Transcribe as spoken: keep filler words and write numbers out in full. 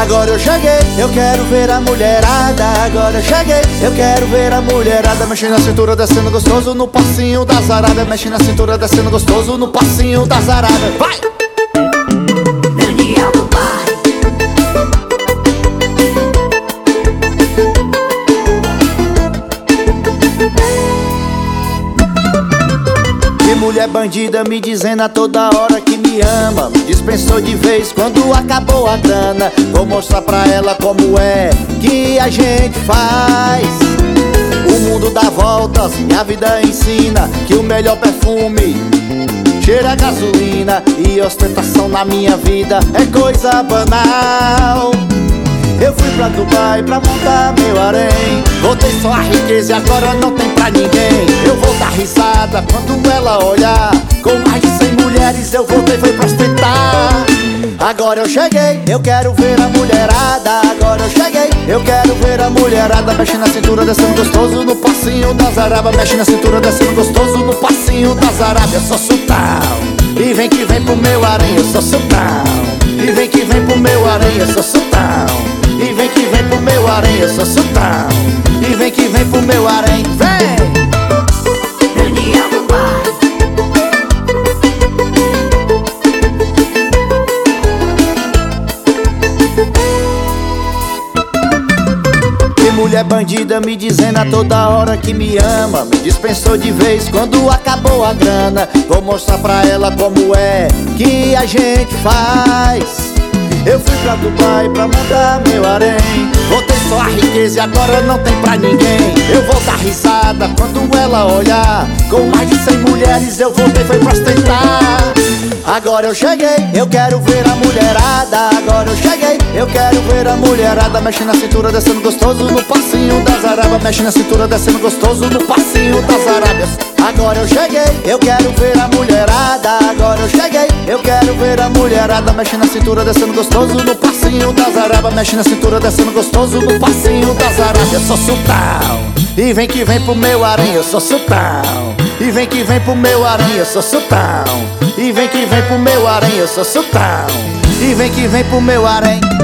Agora eu cheguei, eu quero ver a mulherada. Agora eu cheguei, eu quero ver a mulherada. Mexe na cintura, descendo gostoso no passinho das Arábias. Mexe na cintura, descendo gostoso no passinho das Arábias. Vai! Daniel do Pai. Que mulher bandida me dizendo a toda hora que me ama. Me dispensou de vez quando acabou a grana. Vou mostrar pra ela como é que a gente faz. O mundo dá voltas e a vida ensina que o melhor perfume cheira a gasolina. E ostentação na minha vida é coisa banal. Eu fui pra Dubai pra montar meu harém. Voltei só a riqueza e agora não tem pra ninguém. Eu vou dar risada quando ela olhar. Com mais de cem mulheres eu voltei, foi pra ostentar. Agora eu cheguei, eu quero ver a mulherada. Agora eu cheguei, eu quero ver a mulherada. Mexe na cintura, descendo gostoso no passinho das Arábias. Mexe na cintura, descendo gostoso no passinho das Arábias. Eu sou sultão, e vem que vem pro meu harém. Eu sou sultão, e vem que vem pro meu harém. Eu sou sultão, e vem que vem pro meu harém. Eu sou sultão, e vem que vem pro meu harém. Vem! Daniel do Pai. Que mulher bandida me dizendo a toda hora que me ama. Me dispensou de vez quando acabou a grana. Vou mostrar pra ela como é que a gente faz. Eu fui pra Dubai pra montar meu harém. Voltei só a riqueza e agora não tem pra ninguém. Eu vou dar risada quando ela olhar. Com mais de cem mulheres eu voltei, foi pra ostentar. Agora eu cheguei, eu quero ver a mulherada. Agora eu cheguei, eu quero ver a mulherada. Mexe na cintura, descendo gostoso no passinho das Arábias. Mexe na cintura, descendo gostoso no passinho das Arábias. Agora eu cheguei, eu quero ver a mulherada. Agora eu cheguei, eu quero ver a mulherada. Mexe na cintura, descendo gostoso no passinho das Arábias. Mexe na cintura, descendo gostoso no passinho das Arábias. Eu sou sultão, e vem que vem pro meu harém. Eu sou sultão, e vem que vem pro meu harém. Eu sou sultão, e vem que vem pro meu harém. Eu sou sultão, e vem que vem pro meu harém.